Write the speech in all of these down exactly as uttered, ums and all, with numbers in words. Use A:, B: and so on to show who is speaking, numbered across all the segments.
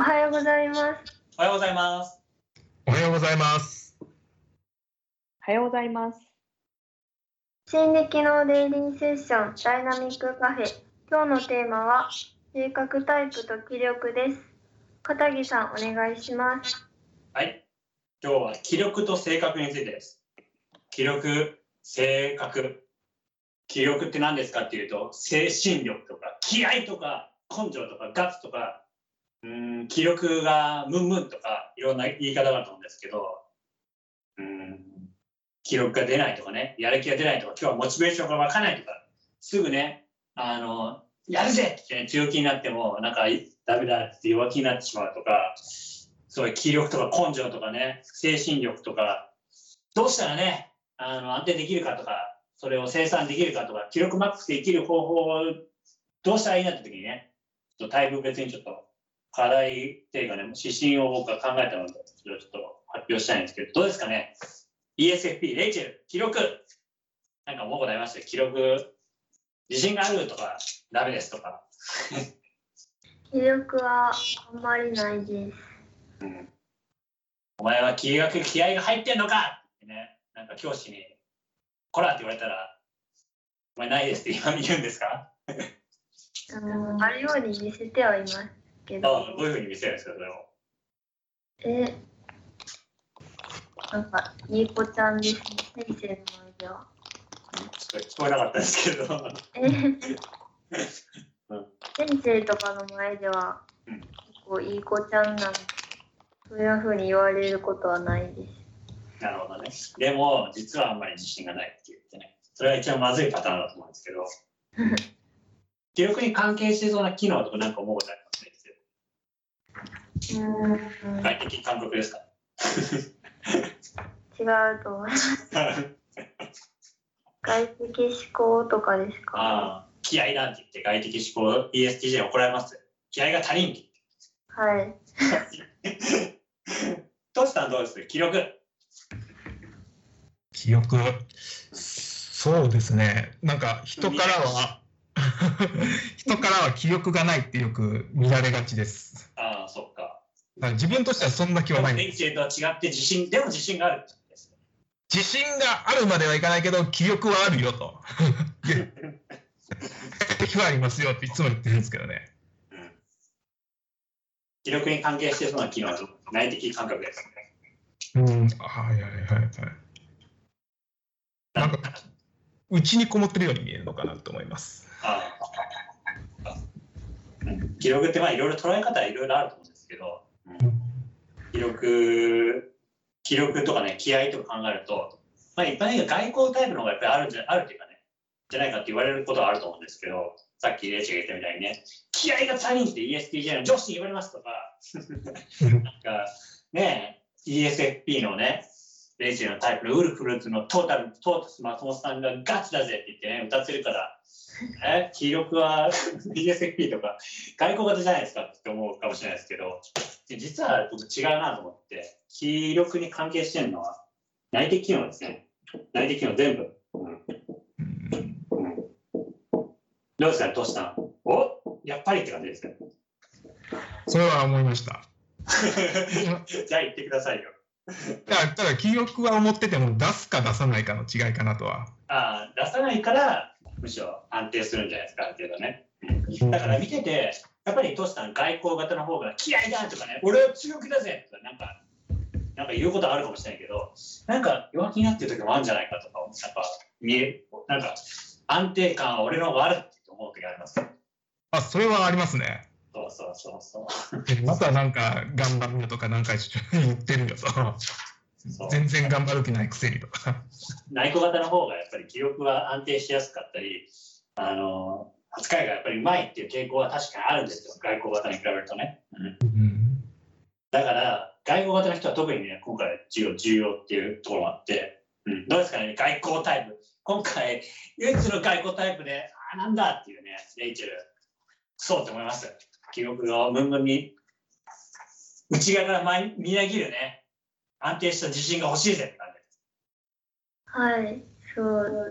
A: はようございます。
B: おはようございます。
C: おはようございます。
D: おはようございます。
A: 新暦のデイリーセッションダイナミックカフェ。今日のテーマは性格タイプと気力です。片木さん、お願いします。
B: はい。今日は気力と性格についてです。気力、性格。気力って何ですかっていうと、精神力とか気合とか根性とかガッツとか、うーん気力がムンムンとかいろんな言い方があると思うんですけど、うーん気力が出ないとかね、やる気が出ないとか、今日はモチベーションが湧かないとか、すぐね、あの、やるぜって、ね、強気になっても、なんかダメだって弱気になってしまうとか、そういう気力とか根性とかね、精神力とか、どうしたらね、あの、安定できるかとか、それを生産できるかとか、気力マックスで生きる方法をどうしたらいいなって時にね、ちょっとタイプ別にちょっと課題っていうかね、指針を僕は考えたので、それをちょっと発表したいんですけど、どうですかね イーエスエフピー、レイチェル、気力。なんかもうございましたよ。気力、自信があるとか、ダメですとか。
A: 気力はあんまりないです。
B: うん、お前は気学、気合が入ってんのかってね、なんか教師に、こらって言われたら、お前ないですって今言うんですか
A: あの、あるように見せてはいますけど。
B: ああ、どういうふうに見せるんですか、それを。
A: え、なんか、いい子ちゃんですね、先生の前では。
B: ちょっと聞こえなかったですけど。
A: えうん、先生とかの前では、うん、結構いい子ちゃんなんで、そういうふうに言われることはないです。
B: なるほどね。でも、実はあんまり自信がないって言ってね。それが一番まずいパターンだと思うんですけど。気力に関係してそうな機能とかなんか思うことありますね。うん。外的感覚ですか
A: 違うと思います。外的思考とかですか。
B: ああ、気合なんて言って外的思考 イーエスティージェー に怒られます。気合が足りんって言って。
A: はい。
B: トシさんどうです気力。
C: 気力、そうですね。なんか人からは人からは気力がないってよく見られがちです。
B: ああ、そっか。
C: 自分としてはそんな気はないん
B: です。レイチェルとは違って自信、でも自信があるってですね。
C: 自信があるまではいかないけど気力はあるよと。気はありますよっていつも言ってるんですけどね。
B: うん、気力に関係してそうな機能は内的感覚です
C: ね。うん、はいはいはいはい。なんか内にこもってるように見えるのかなと思います。
B: ああ、うん、気力ってまあいろいろ捉え方はいろいろあると思うんですけど、うん、気力、気力とかね、気合とか考えると、まあ一般的に外交タイプの方がやっぱりあるんじゃ、あるっていうかね、じゃないかって言われることはあると思うんですけど、さっきレイチェが言ったみたいにね、気合が足りんって イーエスティージェー の上司に言われますとか、なんかね、イーエスエフピー のね、レイチェルのタイプのウルフルーツのトータル、トータス松本さんがガチだぜって言ってね、歌ってるから、え、気力は イーエスエフピー とか外交型じゃないですかって思うかもしれないですけど、実は僕違うなと思って、気力に関係してるのは内的機能ですね。内的機能全部。うんうん、どうですかね、トシさん。おやっぱりって感じですね。
C: それは思いました。
B: じゃあ言ってくださいよ。
C: ただ気力は思ってても出すか出さないかの違いかなとは。
B: ああ、出さないからむしろ安定するんじゃないですか、ある程度ね。だから見てて、やっぱりトシさん外交型の方が気合だとかね、俺は強気だぜとかなんか、なんか言うことあるかもしれないけど、なんか弱気になってる時もあるんじゃないかとか、なんか見え、なんか安定感は俺の方があるって思う時あります。
C: あ、それはありますね。
B: そうそうそうそう。
C: またなんか頑張るよとかなんか言ってるよと。全然頑張る気ないくせにとか。
B: 内向型の方がやっぱり気力は安定しやすかったり、あの、扱いがやっぱりうまいっていう傾向は確かにあるんですよ。外交型に比べるとね。うんうん、だから、外交型の人は特にね、今回重要、重要っていうところもあって、うん、どうですかね、外交タイプ。今回、唯一の外交タイプで、あ、なんだっていうね、レイチェル、そうって思います。気力がムンムンに、内側からみなぎるね、安定した自信が欲しいぜって感じです。
A: はい、そう、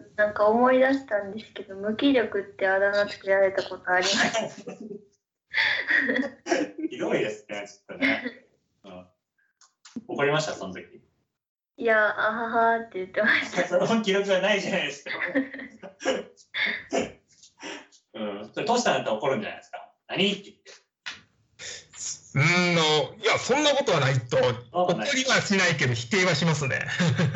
A: なんか思い出したんですけど、無気力ってあだ名つけられたことあります。
B: ひどいですね、ちょっとね。うん、怒りました、その時。
A: いや、あははって言ってました。
B: その記録がないじゃないですか。うん、それトシさんだったら怒るんじゃないですか。何って言って。
C: うーんの、いや、そんなことはないと、怒りはしないけど、否定はしますね。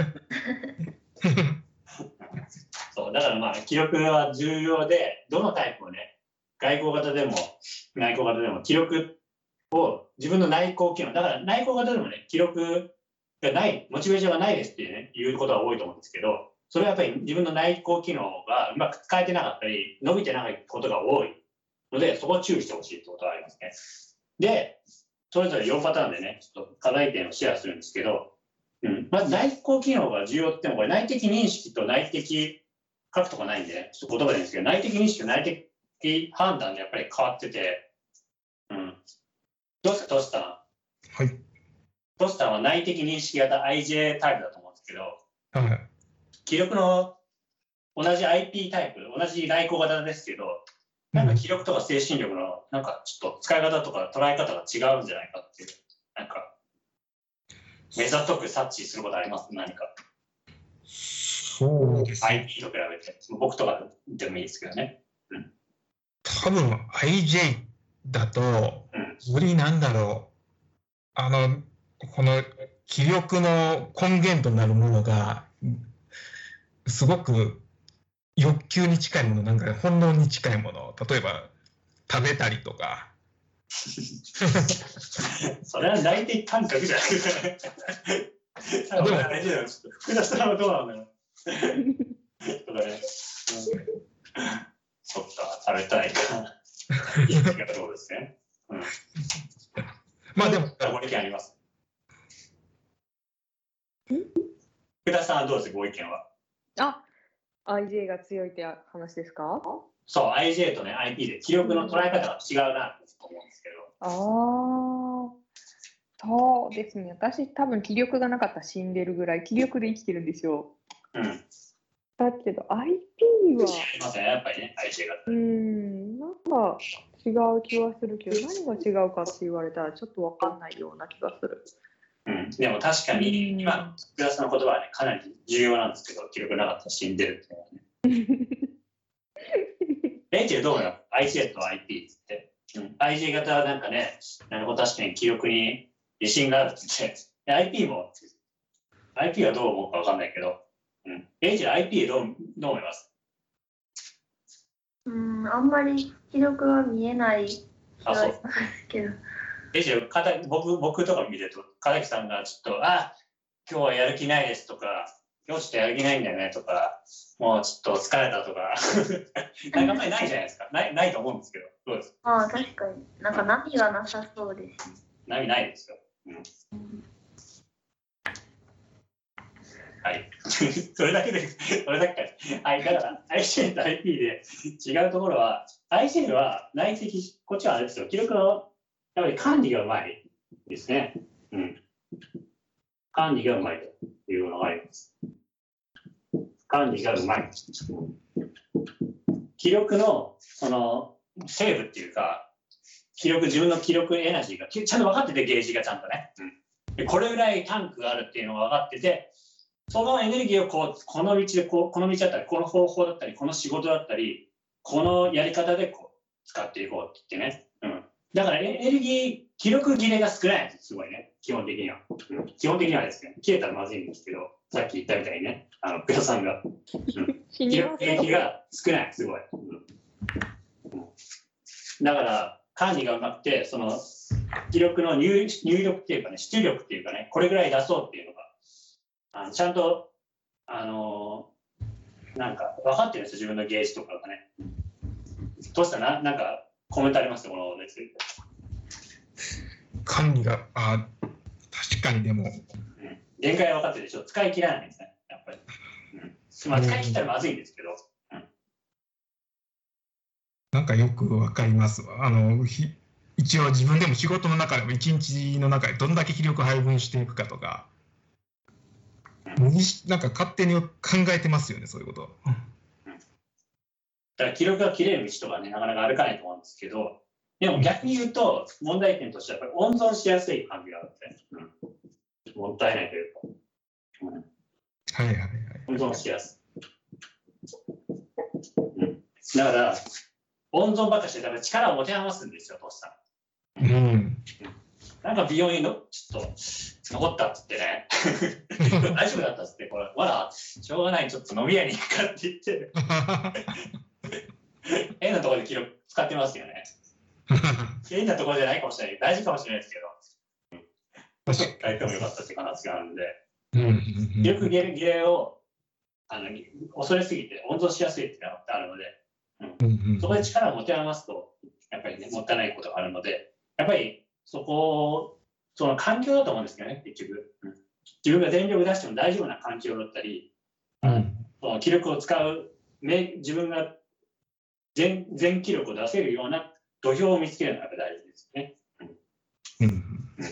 B: そう、だからまあ、記録は重要で、どのタイプをね、外向型でも内向型でも、記録を自分の内向機能、だから内向型でもね、記録がない、モチベーションがないですっていうね、言うことは多いと思うんですけど、それはやっぱり自分の内向機能がうまく使えてなかったり、伸びてないことが多いので、そこを注意してほしいってことがありますね。で、それぞれよんパターンでね、ちょっと課題点をシェアするんですけど、うん、まず内向機能が重要って言っても、これ内的認識と内的書くとかないんで、ね、ちょっと言葉でいいんですけど、内的認識と内的判断でやっぱり変わってて、うん。どうですか、トシさん。
C: はい。
B: トシさんは内的認識型 アイジェー タイプだと思うんですけど、
C: はい。
B: 記録の同じ アイピー タイプ、同じ内向型ですけど、なんか記録とか精神力のなんかちょっと使い方とか捉え方が違うんじゃないかっていう、なんか、目ざとく察知することあります？何か。
C: そうですね。
B: アイピー と比べて、僕とかでもいいですけどね。うん、
C: 多分 アイジェー だと、よりなんだろう、あの、この気力の根源となるものが、すごく欲求に近いもの、なんか本能に近いもの、例えば食べたりとか。
B: それは内的感覚じゃないですかね。でも、あれじゃないですか。福田さんはどうなんだろう。とかね、うん、そっか、食べたいか。いい気がそうですね。うん、
C: まあでも、
B: ご意見あります。福田さんはどうですか、ご意見は。
D: あ、アイジェー が強いって話ですか？
B: そう、アイジェー とね、アイピー で記録の捉え方が違うなと思うんですけど。
D: ああ、そうですね。私、多分気力がなかったら死んでるぐらい、気力で生きてるんですよ。
B: うん。
D: だけど、アイピー は。
B: ありますね、やっぱりね、アイジェー が。
D: うん、なんか違う気はするけど、何が違うかって言われたら、ちょっと分かんないような気がする。
B: うん、でも確かに、今の福田さんの言葉はね、かなり重要なんですけど、記録なかったら死んでるっていうのはね。レイチェルどうなの？ アイジェー と アイピー って。うん、アイジェー 型はなんかね、なんか確かに記録に自信があるって言って、アイピー も、アイピー はどう思うか分かんないけど、うん、レイチェル アイピー どう、どう思います？
A: うん、あんまり記録は見えない気がしますけど。
B: レイチェル、僕、僕とか見てると、片木さんがちょっと、あ、今日はやる気ないですとか、今日ちょっとやる気ないんだよねとか、もうちょっと疲れたとか、なんかあんまりないじゃないですか。ない、ないと思うんですけど、どうですか？
A: ああ、確かに。なんか波がなさそうですね。
B: 波ないですよ。うん。はい。それだけで、それだけか。はい、だから、アイジェー と アイピー で違うところは、アイジェー は内的、こっちはあれですよ、記録の、やっぱり管理がうまいですね。うん。管理がうまいというのがあります。管理がうまい。記録の、その、成分っていうか、記録、自分の記録エナジーがちゃんと分かってて、ゲージがちゃんとね。うん、でこれぐらいタンクがあるっていうのが分かってて、そのエネルギーをこう、この道でこう、この道だったり、この方法だったり、この仕事だったり、このやり方でこう、使っていこうって言ってね。うん。だからエネルギー、記録切れが少ないんです、すごいね。基本的には。うん、基本的にはですね、切れたらまずいんですけど、さっき言ったみたいにね、あの、福田さんが。うん、記録切れが少ない、すごい。うんうん、だから、管理がうまくて、その、記録の 入, 入力っていうかね、出力っていうかね、これぐらい出そうっていうのが、あのちゃんと、あのー、なんか分かってるんですよ、自分のゲージとかがね。どうしたらな、なんかコメントありますか、このについて。
C: 管理が、あ、確かにでも、うん。
B: 限界は分かってるでしょ、使い切らないんですね、やっぱり。うん、まあ、使い切ったらまずいんですけど。うん、
C: なんかよく分かりますわ。あのひ一応自分でも仕事の中でも一日の中でどんだけ気力配分していくかとか、なんか勝手に考えてますよね、そういうこと。
B: うん、だから記録が切れる道とかね、なかなか歩かないと思うんですけど、 でも逆に言うと、問題点としてはやっぱり温存しやすい感じがあって、うん、もったいないというか、うん、
C: はいはいはい。
B: 温存しやすい。うん、だから、温存ばっかしてたら力を持て余すんですよ、トシさん。
C: うん。
B: なんか美容院のちょっと残ったっつってね、大丈夫だったっつって、これ、わら、しょうがない、ちょっと飲み屋に行くかって言って、変なところで記録使ってますよね。変なところじゃないかもしれない、大事かもしれないですけど、うん、変えてもよかったっていう話があるんで、記録切れ切れをあの恐れすぎて温存しやすいっていうのがあるので、うん、そこで力を持て余すと、やっぱりね、もったいないことがあるので、やっぱりそこを、その環境だと思うんですけどね、結局。うん、自分が全力出しても大丈夫な環境だったり、うん、その気力を使う、自分が 全, 全気力を出せるような土俵を見つけるのが大事ですね。うんうん、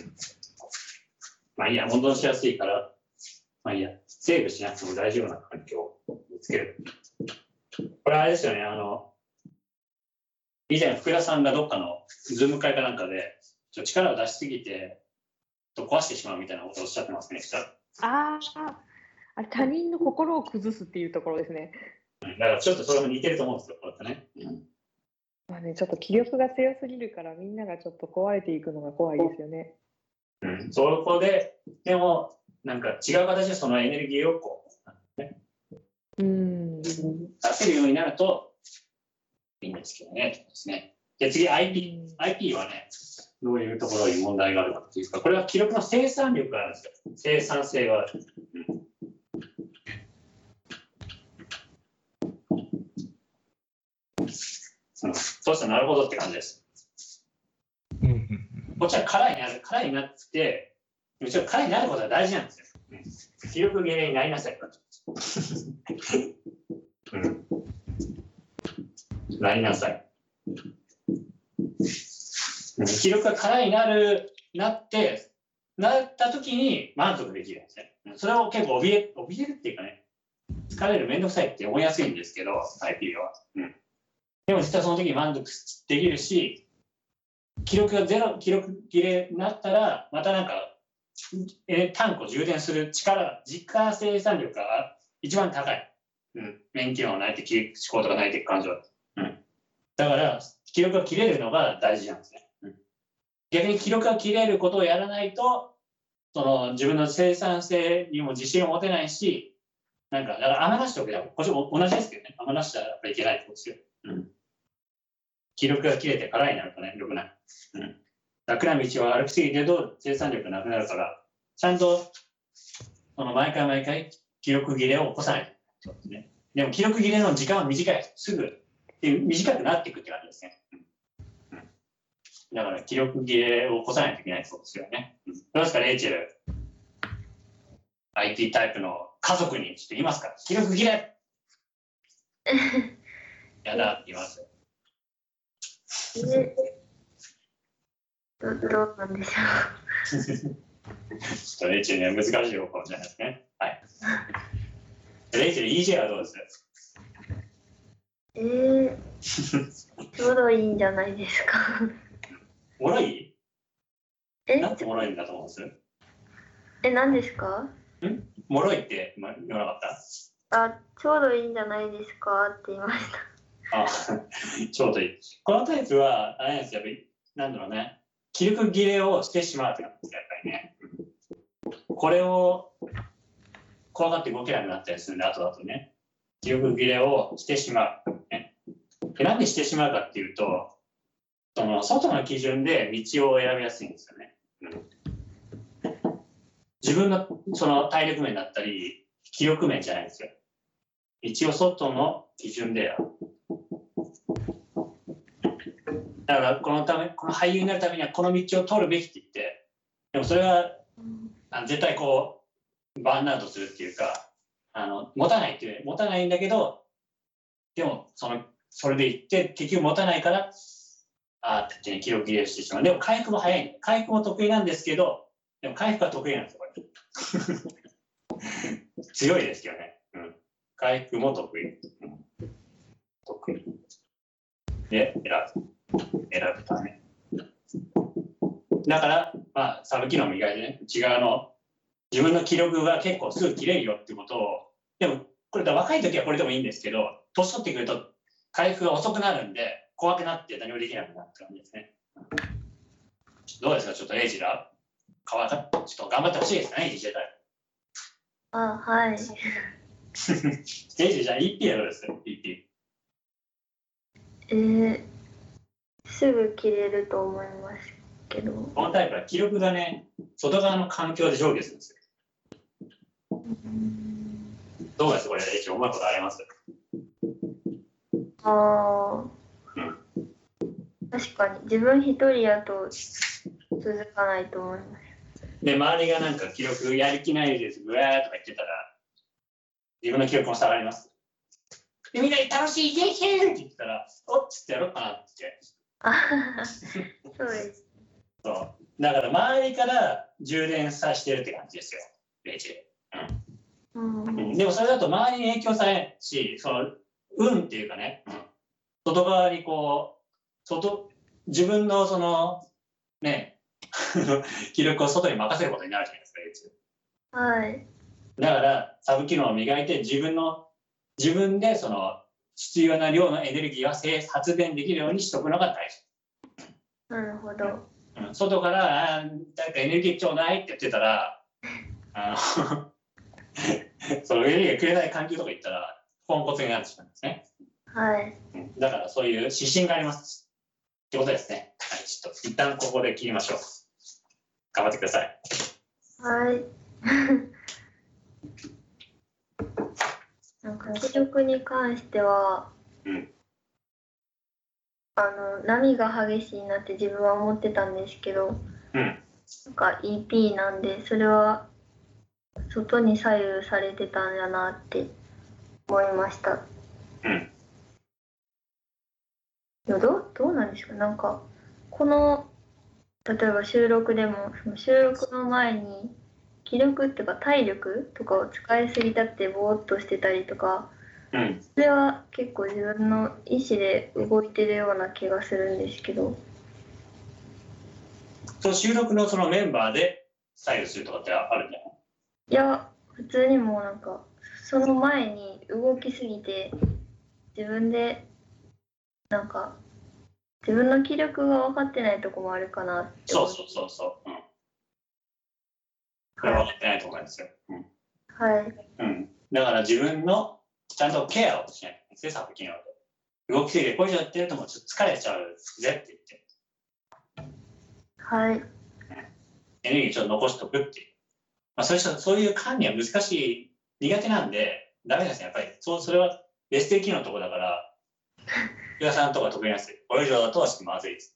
B: まあいいや、温存しやすいから、まあいいや、セーブしなくても大丈夫な環境を見つける。これあれですよね、あの、以前福田さんがどっかのズーム会かなんかで、ちょ力を出しすぎて壊してしまうみたいなことをおっしゃってますね。
D: ああ、あれ他人の心を崩すっていうところですね。
B: だからちょっとそれも似てると思うんですよ、こうやってね。うん、
D: まあね、ちょっと気力が強すぎるからみんながちょっと壊れていくのが怖いですよね。
B: うん、そこで、でもなんか違う形でそのエネルギーをこう、ね、うん出せるようになるといいんですけどね。ですね。で次 アイピー、アイピー はね、どういうところに問題があるかっていうか、これは記録の生産力があるんですよ。生産性がある。うん、そうしたらなるほどって感じです。こっちは辛いになる、辛いになって、むしろ辛いになることが大事なんですよ。うん、気力切れになりなさい。うん、なりなさい。気力が辛いになる、なって、なった時に満足できるんですね。それを結構怯え、怯えるっていうかね、疲れる、めんどくさいって思いやすいんですけど、アイピー は。うん、でも実はその時に満足できるし、記録がゼロ、記録切れになったら、またなんか、えタンクを充電する力、自家生産力が一番高い。うん、免許がないって、思考とかないって感情だ。うん。だから、記録が切れるのが大事なんですね。うん、逆に記録が切れることをやらないと、その自分の生産性にも自信を持てないし、なんか、だから余らしておけば、こっちも同じですけどね、余らしたらやっぱりいけないってことですよ。うん。記録が切れて辛いになるとね、良くない。うん。楽な道を歩きすぎてると生産力がなくなるから、ちゃんと、その毎回毎回記録切れを起こさないとですね。でも記録切れの時間は短い。すぐ、短くなっていくって感じですね。うん。だから記録切れを起こさないといけないそうですよね。うん、どうですか、レイチェル。アイティー タイプの家族にちょっと言いますか。記録切れやだって言います。
A: えど, どうなんでしょう。
B: ちょっとレイチェルには難しい方法じゃないですね。はい。レイチェル、イージェー はどうです
A: えー、ちょうどいいんじゃないですか。
B: もろい？
A: え
B: なんてもろいんだと思うんです？
A: え、何ですか？
B: んもろいって言わなかっ
A: た？あ、ちょうどいいんじゃないですかって言いました。
B: あ、ちょうどいい。このタイプは、あれなんですよ、やっぱり、なんだろうね、記録切れをしてしまうってなんですよ、やっぱりね。これを怖がって動けなくなったりするんで、後だとね、記録切れをしてしまう。ね、でなんでしてしまうかっていうと、その外の基準で道を選びやすいんですよね。うん、自分のその体力面だったり、記録面じゃないんですよ。一応外の基準で選ぶ。だからこのため、この俳優になるためにはこの道を通るべきって言って、でもそれはあ絶対こうバーンアウトするっていうか、あの持たないっていう持たないんだけど、でもそのそれでいって結局持たないから、あーって言ってね、記録切れしてしまう。でも回復も早い。回復も得意なんですけど、でも回復は得意なんですよ、これ。強いですけどね。うん。回復も得意。うん、得意。で、選ぶ。選ぶため。 だから、まあ、サブ機能も意外でね、内側の自分の気力が結構すぐ切れるよってことを、でも、これだ若い時はこれでもいいんですけど、年取ってくると回復が遅くなるんで、怖くなって何もできなくなるって感じですね。どうですか、ちょっとエイジラ変わったちょっと頑張ってほしいですかね、エイジ タイ
A: あ、はい。
B: エイジじゃあ イーピー はどうですか、イーピ
A: えー、すぐ切れると思いますけど。
B: ー。このタイプは気力がね、外側の環境で上下するんですよ。どうですこれ、エイジ、思うことあります？
A: ああ、
B: うん、
A: 確かに自分一人やと続かないと思います。
B: で、周りがなんか気力やる気ないです、ぐわーとか言ってたら、自分の気力も下がります。で、みんなで楽しい、イエイイエイって言ってたら、おっつってやろうかなって。
A: あははそうです。
B: そう。だから周りから充電させてるって感じですよ、レイジ。
A: うん
B: うん、でもそれだと周りに影響されるし、その運っていうかね、うん、外側にこう、外、自分のその、ね、気力を外に任せることになるじゃないですか、レイジ。
A: はい。
B: だからサブ機能を磨いて自分の自分でその必要な量のエネルギーは発電できるようにしておくのが大事。
A: なるほど。
B: うん、外からあ誰かエネルギーちょうだいって言ってたら、あのそのエネルギーがくれない環境とか言ったらポンコツになってしまうんですね。
A: はい。
B: うん、だからそういう指針がありますってことですね。はい、ちょっと一旦ここで切りましょう。頑張ってください。
A: はい。なんか気力に関しては、
B: うん、
A: あの波が激しいなって自分は思ってたんですけど、
B: うん、
A: なんか イーピー なんでそれは外に左右されてたんだなって思いました。
B: うん。
A: でもどうどうなんですか、なんかこの例えば収録でもその収録の前に気力っていうか体力とかを使いすぎたってぼーっとしてたりとか、
B: うん、
A: それは結構自分の意思で動いてるような気がするんですけど。
B: その収録のそのメンバーで左右するとかってあるんじゃない？
A: いや、普通にもうなんかその前に動きすぎて自分でなんか自分の気力が分かってないとこもあるかなって。
B: そうそうそうそう。うん。これ分かってないと思うんですよ。うん。
A: はい。
B: うん。だから自分のちゃんとケアをしないとですね、サブ機能で。動きすぎてこれ以上やってるともうちょっと疲れちゃうぜって言って。
A: はい。
B: エネルギーちょっと残しとくっていう。まあそういう人、そういう管理は難しい、苦手なんで、ダメですね。やっぱり、そう、それはベスト機能のところだから、福田さんとか得意なんですよ。これ以上だとしてまずいっつって。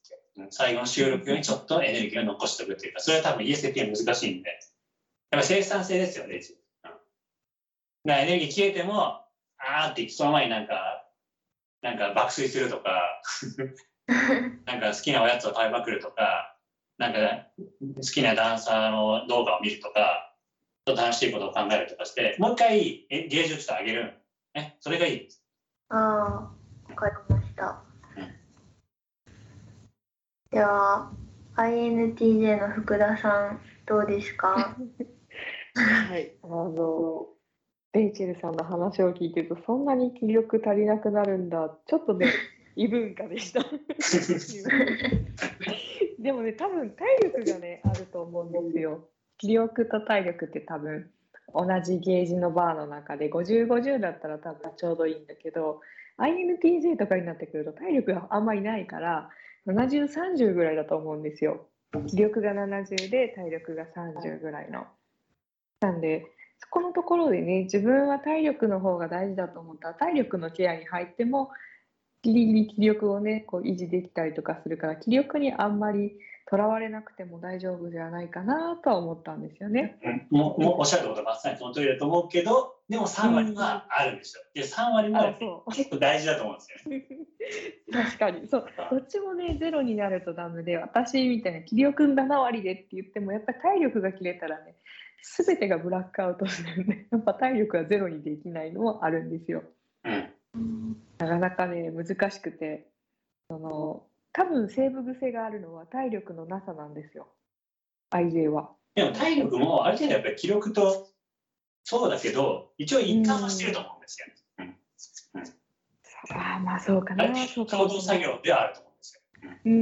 B: 最後の収録用にちょっとエネルギーを残しておくっていうか、それは多分 イーエスピー は難しいんで。やっぱり生産性ですよね、レジ。うん。だからエネルギー切れても、あーってその前になんか、なんか爆睡するとか、なんか好きなおやつを食べまくるとか、なんか好きなダンサーの動画を見るとか、ちょっと楽しいことを考えるとかして、もう一回ゲージをちょっと上げる。ね、それがいいです。
A: ああ、わかりました。
B: うん、
A: では、アイエヌティージェー の福田さん、どうですか？
D: はい、あの、レイチェルさんの話を聞いてると、そんなに気力足りなくなるんだ。ちょっとね、異文化でした。でもね、多分体力がね、あると思うんですよ。気力と体力って多分、同じゲージのバーの中でごじゅう、ごじゅうだったら多分ちょうどいいんだけど、アイエヌティージェー とかになってくると体力があんまりないから、ななじゅう、さんじゅうぐらいだと思うんですよ。気力がななじゅうで体力がさんじゅうぐらいの。なんで、そこのところでね、自分は体力の方が大事だと思ったら、体力のケアに入っても、ギリギリ気力をね、こう維持できたりとかするから、気力にあんまりとらわれなくても大丈夫じゃないかなとは思ったんですよね。
B: うん、もうもうおっしゃることまさにその通りだと思うけど、でもさん割はあるんですよ。で、さん割も結構大事だと思うんですよ。
D: 確かにそう、どっちもねゼロになるとダメで、私みたいな気力なな割でって言ってもやっぱり体力が切れたらね、全てがブラックアウトしてるんで、やっぱ体力がゼロにできないのもあるんですよ。
B: うん、
D: なかなかね難しくて、その多分セーブ癖があるのは体力のなさなんですよ。 アイジェー は。
B: でも体力もある程度やっぱり気力とそうだけど、一応一貫はしてると思うんですよ。うんうん、
D: ああ、まあそうかな。そうか
B: 共同作業ではあると思うんですよ。
D: うん。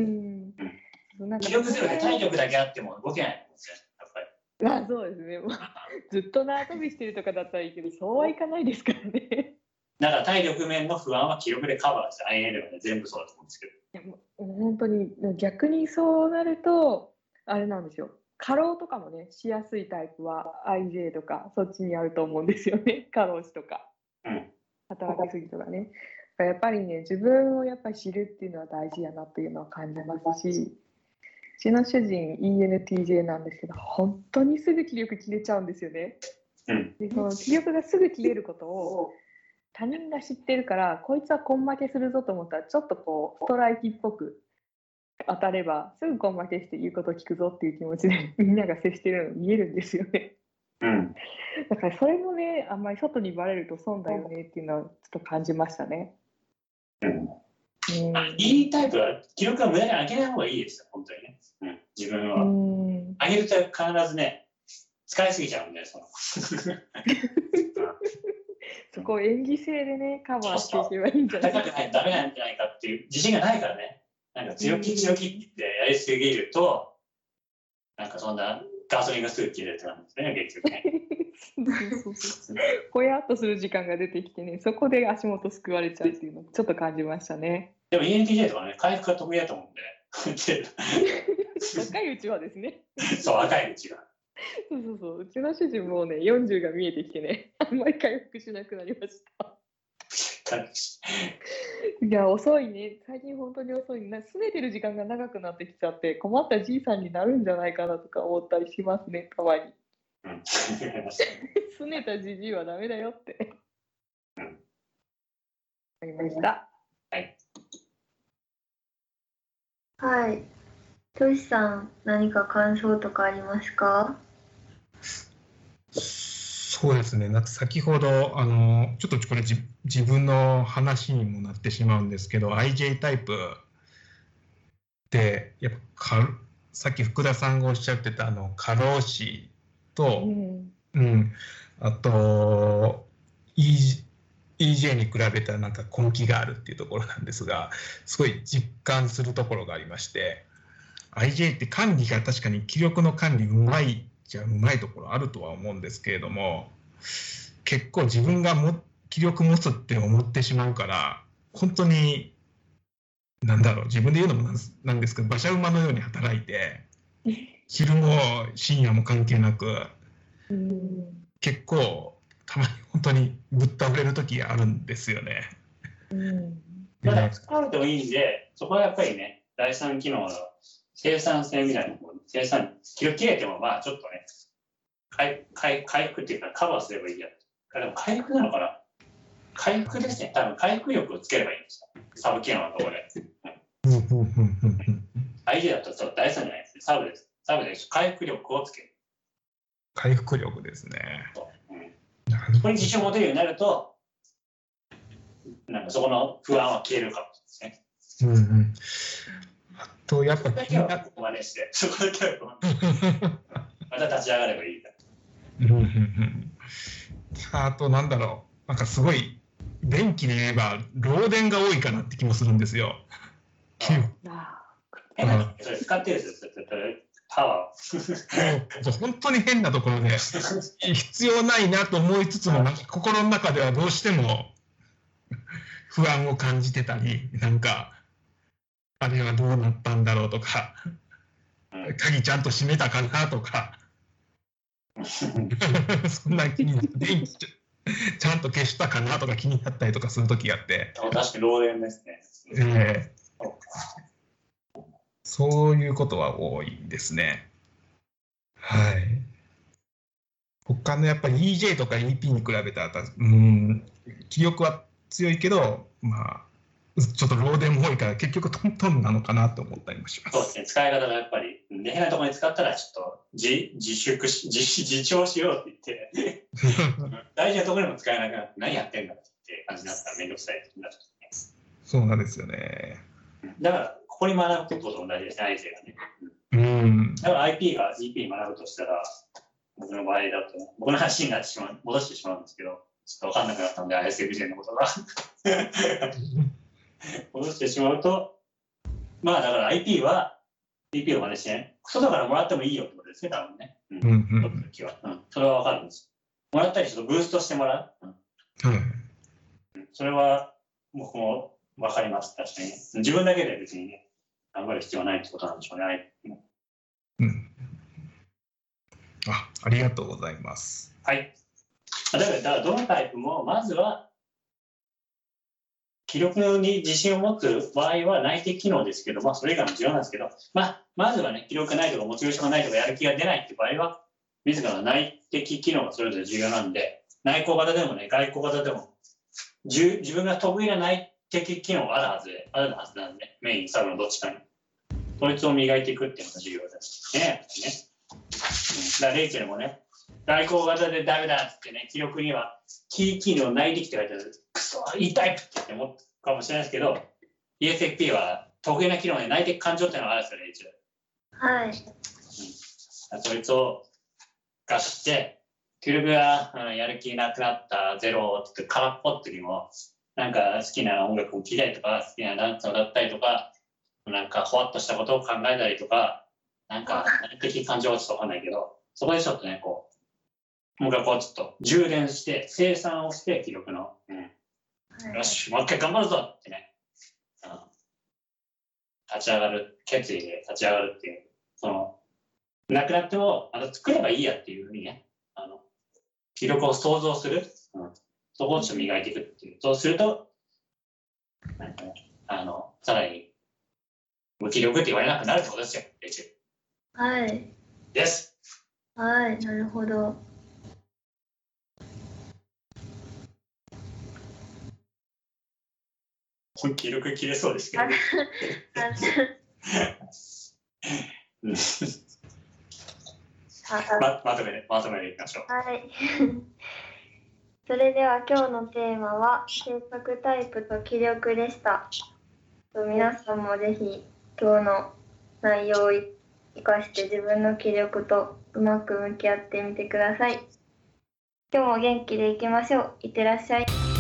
D: うん、
B: 気力ゼロで体力だけあっても動けないと思うんですよ、やっぱり。
D: まあそうですね。ずっと縄跳びしてるとかだったらいいけど、そうはいかないですからね。
B: だから体力面の不安は気力でカバーして、アイエル はね、全部そうだと思うんですけど。
D: いやもう本当に逆にそうなると、あれなんですよ。過労とかもね、しやすいタイプは アイジェー とか、そっちにあると思うんですよね。過労死とか。
B: うん、
D: 働きすぎとかね。やっぱりね、自分をやっぱり知るっていうのは大事やなっていうのは感じますし、うちの主人 イーエヌティージェー なんですけど、本当にすぐ気力切れちゃうんですよね。
B: うん、
D: でその気力がすぐ切れることを他人が知ってるから、こいつは根負けするぞと思ったら、ちょっとこうストライキっぽく当たればすぐ根負けして言うことを聞くぞっていう気持ちでみんなが接してるの見えるんですよね。
B: うん、
D: だからそれもね、あんまり外にバレると損だよねっていうのはちょっと感じましたね。
B: うん、いいタイプは気力は無駄に上げない方がいいですよ、本当にね。うん、自分は。
D: うん
B: 上げると必ずね、使いすぎちゃうんで、その。
D: そこを演技性でね、カバーしていけばいいんじゃない
B: 高くないとダメなんじゃないかっていう自信がないからね。なんか強気強気ってやりすぎると、なんかそんなガソリンがすぐ切れるってなんですね、結局ね。
D: ぽやっとする時間が出てきてね、そこで足元すくわれちゃうっていうのをちょっと感じましたね。
B: でも イーエヌティージェー とかね、回復が得意だと思うんで。
D: 若いうちはですね。
B: そう、若いうちは。
D: そうそうそう、うちの主人もね、よんじゅうが見えてきてね、あんまり回復しなくなりました。いや、遅いね。最近本当に遅いな。拗ねてる時間が長くなってきちゃって、困ったじいさんになるんじゃないかなとか思ったりしますね、たまに。
B: うん、
D: 拗ねたじじいはダメだよって。
B: うん、
D: わかりました。
B: はい。
A: はい。トシさん、何か感想とかありますか？
C: そうですね、なんか先ほどあのちょっとこれじ自分の話にもなってしまうんですけど、 アイジェー タイプってやっぱかさっき福田さんがおっしゃってたあの過労死と、
D: うん
C: うん、あと イージェー に比べたらなんか根気があるっていうところなんですが、すごい実感するところがありまして、 アイジェー って管理が確かに気力の管理うまいじゃうまいところあるとは思うんですけれども、結構自分がも気力持つって思ってしまうから、本当になんだろう、自分で言うのもなんですけど、馬車馬のように働いて昼も深夜も関係なく、
D: うん、
C: 結構たまに本当にぶっ倒れる時あるんですよね。
D: うん、
B: だから使うてもいいんで、そこはやっぱりね、第三機能の生産性みたいなところ、生産、気力切れてもまあちょっとね、回回回復っていうかカバーすればいいや。でも回復なのかな、回復ですね。多分回復力をつければいいんですよ。サブ機能のところで。アイジェー だとそう第三じゃないですね。サブです。サブで回復力をつける。
C: 回復力ですね。
B: うん、そこに自信を持てるようになると、なんかそこの不安は消えるかもしれないですね。
C: うんうん、あとやっぱ気にな
B: ここまでして、そこだけはまた立ち上がればいいから。
C: うんうんうん、あとなんだろう、なんかすごい電気で言えば漏電が多いかなって気もするんですよ。
B: ああ、それ使ってるんですよ、パワ
C: ー。本当に変なところで必要ないなと思いつつも、なんか心の中ではどうしても不安を感じてたり、なんかあれはどうなったんだろうとか、鍵ちゃんと閉めたかなとかそんな気になって電気ちゃんと消したかなとか気になったりとかする時があって。
B: 確かに漏電ですね。
C: えー、そういうことは多いですね。はい。他のやっぱり イージェー とか イーピー に比べたら、うん、気力は強いけど、まあちょっと漏電も多いから結局トントンなのかなと思ったりもします。
B: そうですね、使い方がやっぱり変なところに使ったらちょっと自自粛し自自重しようって言って大事なところにも使えなくなって何やってんだって感じになったら面倒くさいってなっちゃって、ね、
C: そうなんですよね。
B: だからここに学ぶことと同じですね、アイジェーがね。
C: うん。
B: だから アイピー が ジーピー に学ぶとしたら、僕の場合だと、僕の話になってしまう、戻してしまうんですけど、ちょっと分かんなくなったんで、アイエスエフジェー のことが。戻してしまうと、まあだから アイピー は ジーピー を真似してね、外からもらってもいいよってことですね、多分ね。うん。
C: うんうん
B: 取った時は。うん。それは分かるんです。もらったりちょっとブーストしてもらう。うん。
C: はい。
B: それは僕も分かります、確かにね。自分だけで別にね、頑張る必要はないってことなんでしょうね。
C: うん。あ、ありがとうございます。
B: はい。だから、だからどのタイプも、まずは、記録に自信を持つ場合は内的機能ですけど、まあ、それ以外も重要なんですけど、まあ、まずはね、記録がないとか、モチベーションがないとか、やる気が出ないっていう場合は、自らの内的機能がそれぞれ重要なんで、内向型でもね、外向型でも、自分が得意な内的機能があるはずで、あるはずなんで、メイン、サブのどっちかに。そいつを磨いていくっていうのが重要ですね。ね。うん、だからレイチェルもね、外向型でダメだってね、記録にはキー機能内的って書いてある。くそ、いいタイプって思うかもしれないですけど、イーエスエフピー は得意な機能で内的感情っていうのがあるんですよ、レイチェル。
A: はい。
B: うん、そいつを出して、記録が、うん、やる気なくなったゼロって空っぽっていうよりも、なんか好きな音楽を聴いたりとか、好きなダンスを歌ったりとか、なんかほわっとしたことを考えたりとか、なんか内的感情はちょっとわかんないけど、そこでちょっとね、こう、僕はこうちょっと充電して、生産をして、記録の、うん
A: はい、
B: よし、もう一回頑張るぞってね、うん、立ち上がる、決意で立ち上がるっていう、その、なくなっても、あの作ればいいやっていうふうにね、あの、記録を想像する、うん、そこをちょっと磨いていくっていう。そうすると、なんかね、あの、さらに、無気力って言われなくなるってことですよ、レイチェル。
A: はい。
B: です。
A: はい、なるほど。
B: これ記録切れそうですけど、ね。ま, まとめで、まとめでいきましょう。
A: はい。それでは今日のテーマは性格タイプと気力でした。皆さんもぜひ今日の内容を生かして自分の気力とうまく向き合ってみてください。今日も元気でいきましょう。いってらっしゃい。